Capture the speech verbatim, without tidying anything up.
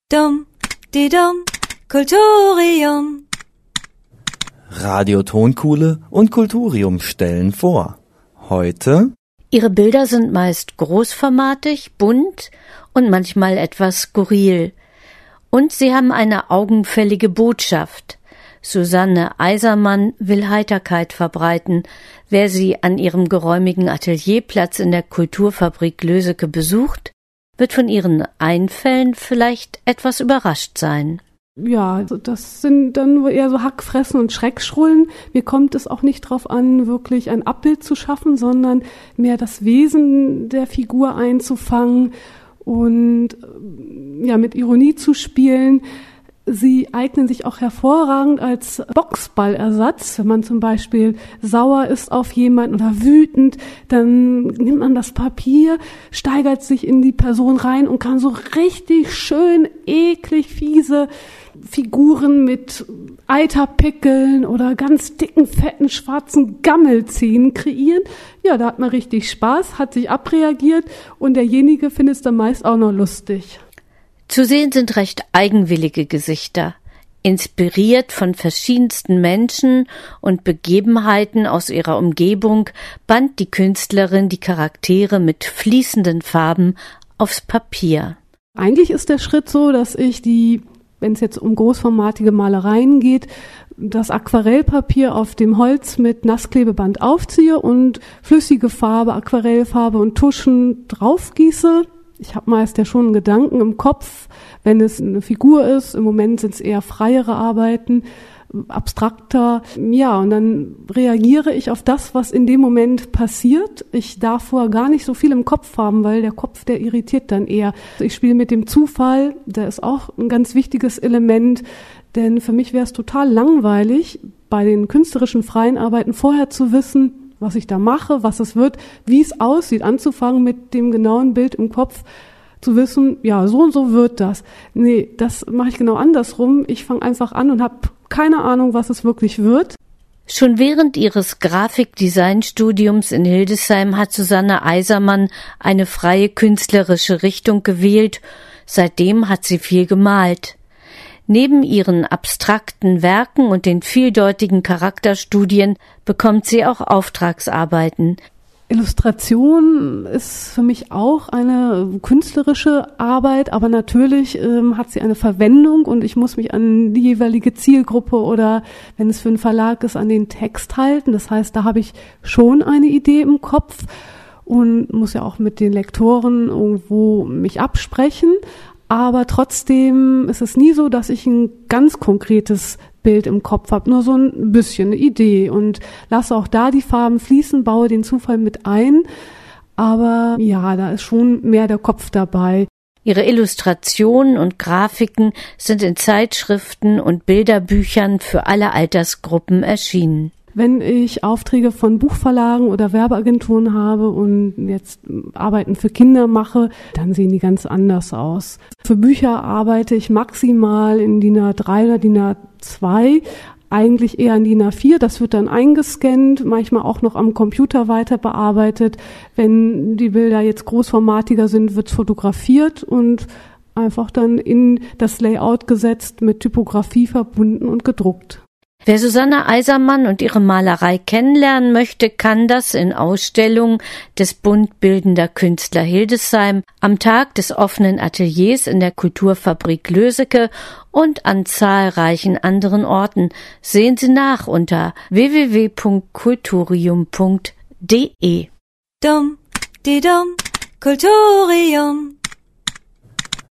Dum, di dum, Kulturium. Radio Tonkuhle und Kulturium stellen vor. Heute: Ihre Bilder sind meist großformatig, bunt und manchmal etwas skurril. Und sie haben eine augenfällige Botschaft. Susanne Eisermann will Heiterkeit verbreiten. Wer sie an ihrem geräumigen Atelierplatz in der Kulturfabrik Löseke besucht, wird von ihren Einfällen vielleicht etwas überrascht sein. Ja, das sind dann eher so Hackfressen und Schreckschrullen. Mir kommt es auch nicht darauf an, wirklich ein Abbild zu schaffen, sondern mehr das Wesen der Figur einzufangen und ja, mit Ironie zu spielen. Sie eignen sich auch hervorragend als Boxballersatz. Wenn man zum Beispiel sauer ist auf jemanden oder wütend, dann nimmt man das Papier, steigert sich in die Person rein und kann so richtig schön eklig fiese Figuren mit Eiterpickeln oder ganz dicken, fetten, schwarzen Gammelzähnen kreieren. Ja, da hat man richtig Spaß, hat sich abreagiert und derjenige findet es dann meist auch noch lustig. Zu sehen sind recht eigenwillige Gesichter, inspiriert von verschiedensten Menschen und Begebenheiten aus ihrer Umgebung, band die Künstlerin die Charaktere mit fließenden Farben aufs Papier. Eigentlich ist der Schritt so, dass ich die, wenn es jetzt um großformatige Malereien geht, das Aquarellpapier auf dem Holz mit Nassklebeband aufziehe und flüssige Farbe, Aquarellfarbe und Tuschen draufgieße. Ich habe meist ja schon einen Gedanken im Kopf, wenn es eine Figur ist. Im Moment sind es eher freiere Arbeiten, abstrakter. Ja, und dann reagiere ich auf das, was in dem Moment passiert. Ich darf vorher gar nicht so viel im Kopf haben, weil der Kopf, der irritiert dann eher. Ich spiele mit dem Zufall, der ist auch ein ganz wichtiges Element, denn für mich wäre es total langweilig, bei den künstlerischen freien Arbeiten vorher zu wissen, was ich da mache, was es wird, wie es aussieht, anzufangen mit dem genauen Bild im Kopf, zu wissen, ja, so und so wird das. Nee, das mache ich genau andersrum. Ich fange einfach an und habe keine Ahnung, was es wirklich wird. Schon während ihres Grafikdesignstudiums in Hildesheim hat Susanne Eisermann eine freie künstlerische Richtung gewählt. Seitdem hat sie viel gemalt. Neben ihren abstrakten Werken und den vieldeutigen Charakterstudien bekommt sie auch Auftragsarbeiten. Illustration ist für mich auch eine künstlerische Arbeit, aber natürlich ähm, hat sie eine Verwendung und ich muss mich an die jeweilige Zielgruppe oder, wenn es für einen Verlag ist, an den Text halten. Das heißt, da habe ich schon eine Idee im Kopf und muss ja auch mit den Lektoren irgendwo mich absprechen. Aber trotzdem ist es nie so, dass ich ein ganz konkretes Bild im Kopf habe, nur so ein bisschen eine Idee und lasse auch da die Farben fließen, baue den Zufall mit ein. Aber ja, da ist schon mehr der Kopf dabei. Ihre Illustrationen und Grafiken sind in Zeitschriften und Bilderbüchern für alle Altersgruppen erschienen. Wenn ich Aufträge von Buchverlagen oder Werbeagenturen habe und jetzt Arbeiten für Kinder mache, dann sehen die ganz anders aus. Für Bücher arbeite ich maximal in D I N A drei oder D I N A zwei, eigentlich eher in D I N A vier. Das wird dann eingescannt, manchmal auch noch am Computer weiter bearbeitet. Wenn die Bilder jetzt großformatiger sind, wird es fotografiert und einfach dann in das Layout gesetzt, mit Typografie verbunden und gedruckt. Wer Susanne Eisermann und ihre Malerei kennenlernen möchte, kann das in Ausstellungen des Bund Bildender Künstler Hildesheim, am Tag des offenen Ateliers in der Kulturfabrik Löseke und an zahlreichen anderen Orten. Sehen Sie nach unter w w w punkt kulturium punkt d e. Dum, di dum, Kulturium.